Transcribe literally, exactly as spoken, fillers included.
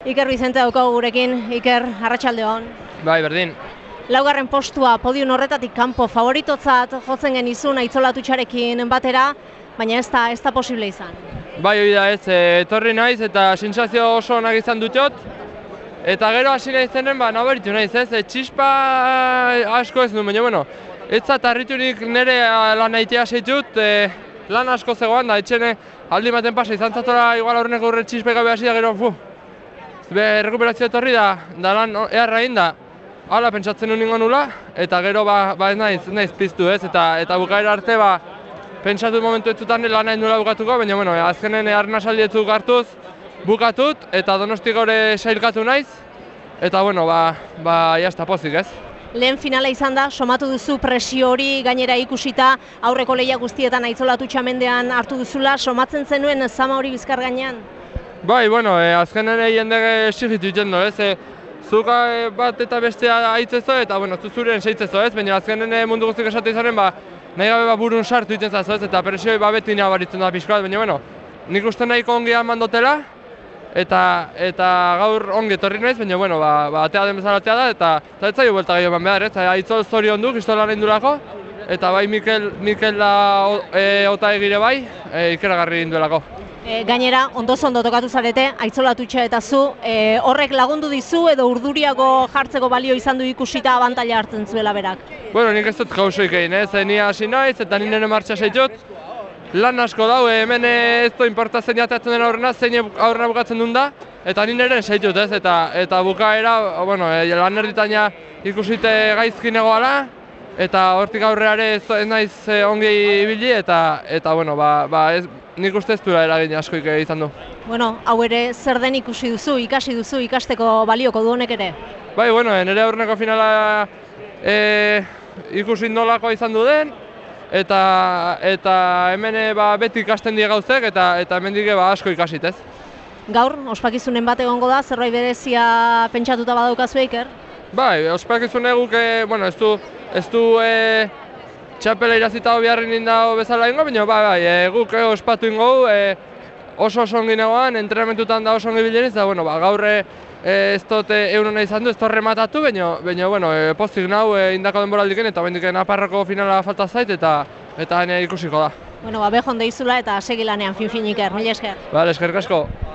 Iker Bizente daukagu gurekin. Iker, arratsalde on. Bai, berdin. Laugarren postua podium horretatik kanpo favoritotzat jotzen genizun Aitzolatutxarekin batera, baina ez da, ez da posible izan. Bai, hori da ez, e, etorri naiz eta sentsazio oso onak izan dutxot. Eta gero hasi naizenen, ba, nabaritu naiz ez, e, txispa asko ez du, baina, bueno, ez zat harriturik nire lan aitea seitut, e, lan asko zegoan da, etxene aldi baten pasa izan zatora igual horreneko urre txispa gabe hasi da gero, fu, be, rekuperazio etorri da, da lan eharra egin da, hala pentsatzen nuen ningo nula, eta gero ba, ba ez naiz, ez naiz piztu ez, eta, eta bukaera arte ba, pentsatu momentu etzutan lan nahi nula bukatuko, baina bueno, azkenen harna saldietzuk hartuz, bukatut, eta Donostik gaur sailkatu naiz, eta bueno, ba, ba, jazta pozik ez. Lehen finala izan da, somatu duzu presio hori gainera ikusita aurreko lehia guztietan Aitzolatutxamendean hartu duzula, somatzen zenuen zama hori Bizkar gainean? Bai, bueno, e, azkenen jende exigitu egiten du ez, e, zuka e, bat eta bestea aitzezo eta bueno, zuzuren seitzezo ez, baina azkenen mundu guztik esate izanen, ba, nahi gabe ba, burun sartu egiten zazo ez, eta presioi ba, beti nabaritzen da pixka bat, baina bueno, nik uste nahiko ongi mandotela, eta, eta gaur ongi etorri naiz, baina bueno, ba, ba, atea den bezala atea da, eta eta ez zaio buelta gehiago eman behar ez, Aitzol zorion du, kristolaren durako, eta bai Mikel, Mikel da e, ota egire bai, e, ikeragarri induelako. E, gainera, ondoz ondo tokatu zarete, Aitzolatutxa eta zu, e, horrek lagundu dizu edo urduriago jartzeko balio izan du ikusita abantaila hartzen zuela berak? Bueno, nik ez dut gauzoik egin, ez, ni hasi naiz eta ni nire martxa seitut. Lan asko dau, hemen ez du importatzen jateatzen den aurrena, zein aurrena bukatzen duen da, eta ni nire seitut ez, eta, eta bukaera, bueno, e, lan erditaina ikusite gaizkin egoala, eta hortik aurreare ez, ez naiz e, ongi ibili, eta, eta bueno, ba, ba ez, nik uste ez duela eragin askoik izan du. Bueno, hau ere zer den ikusi duzu, ikasi duzu, ikasteko balioko du honek ere? Bai, bueno, nire aurreneko finala e, ikusi nolakoa izan du den, eta, eta hemen ba, beti ikasten die gauzek, eta, eta hemendik ba, asko ikasit ez. Gaur, ospakizunen bat egongo da, zerbait berezia pentsatuta badaukazu Iker? Bai, ospakizun eguk, e, bueno, ez du, ez du e, txapela irazita biharri nindao bezala ingo, baina bai, bai, e, guk e, ospatu ingo, e, oso oso ongi negoan, entrenamentutan da oso ongi bileniz, eta bueno, ba, gaur e, ez dut egun hona izan du, ez dut rematatu, baina, baina bueno, e, pozik nau e, indako denboraldiken, eta bendiken aparrako finala falta zait, eta eta ikusiko da. Bueno, ba, behon deizula eta segi lanean fin-fin Iker, mila esker. Bale, eskerrik asko.